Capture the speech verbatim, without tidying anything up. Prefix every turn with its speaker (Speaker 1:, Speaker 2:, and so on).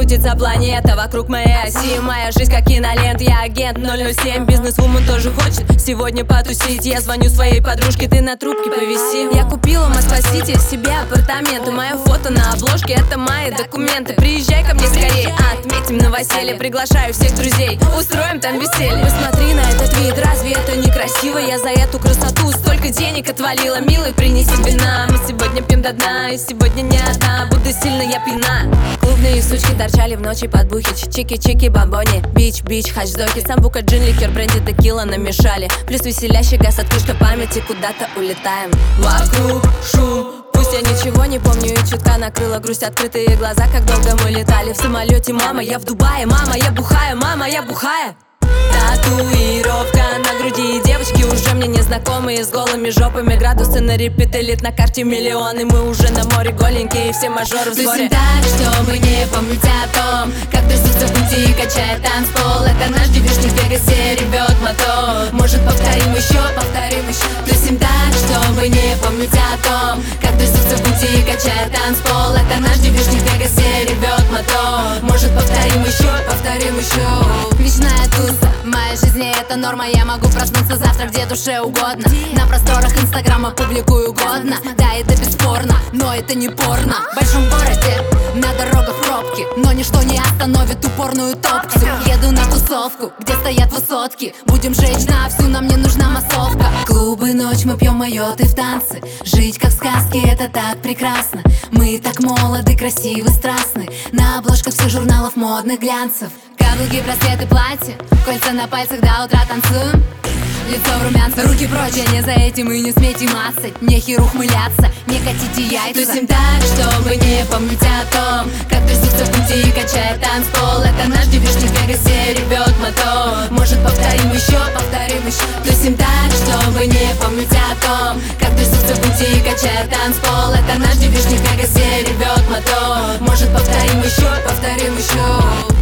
Speaker 1: крутится планета вокруг моей оси. Моя жизнь как кинолент, я агент ноль ноль семь. Бизнес-вумен тоже хочет сегодня потусить. Я звоню своей подружке, ты на трубке повиси. Я купила Москва-Сити себе апартаменты. Мое фото на обложке, это мои документы. Приезжай ко мне скорее, отметим новоселье. Приглашаю всех друзей, устроим там веселье. Посмотри на этот вид, разве это не красиво? Я за эту красоту столько денег отвалила. Милый, принеси вина, мы сегодня пьем до дна. И сегодня не одна, буду сильно я пьяна. Клубные сучки торчали в ночи под бухич. Чики-чики, бомбони, бич-бич, хачдоки. Самбука, джин, ликер, бренди, текила намешали. Плюс веселящий газ, отключка памяти, куда-то улетаем. Вокруг шум, пусть я ничего не помню и чутка накрыла грусть. Открытые глаза, как долго мы летали в самолете. Мама, я в Дубае, мама, я бухая, мама, я бухая. Татуировка на груди, и девочки уже мне незнакомые с голыми жопами. Градусы на репит, элит на карте миллионы. Мы уже на море голенькие, все мажоры в сборе.
Speaker 2: Так, чтобы не помнить о том, как трясутся в пути и качает танцпол. Это наш девичник в Вегасе, ревет мотор. Может, повторим еще, повторим еще. Тусим так, чтобы не помнить о том, как трясутся в пути и качает танцпол. Это наш девичник в Вегасе, ревет мотор. Может, повторим еще, повторим еще.
Speaker 1: Вечная туса, в моей жизни это норма. Я могу проснуться завтра где душе угодно. На просторах инстаграма публикую годно. Да, это бесспорно, но это не порно. В большом городе, на дорогах пробки, но ничто не остановит упорную топку. Еду на тусовку, где стоят высотки. Будем жечь на всю, нам не нужна массовка. Клубы, ночь, мы пьем майоты в танцы. Жить как в сказке, это так прекрасно. Мы так молоды, красивы, страстны. На обложках всех журналов модных глянцев. Каблуки, браслеты, платья, кольца на пальцах, до утра танцуем. Лицо в румянце, руки прочь, а не за этим и не смейте мацать. Нехер ухмыляться, не катите яйца.
Speaker 2: Тусим так, чтобы не помнить о том, как трясутся в пути и качает танцпол. Это наш девичник в Вегасе, ревет мотор. Может, повторим еще, повторим еще. Тусим так, чтобы не помнить о том, как трясутся в пути и качает танцпол. Это наш девичник в Вегасе, ревет мотор. Может, повторим еще, повторим еще.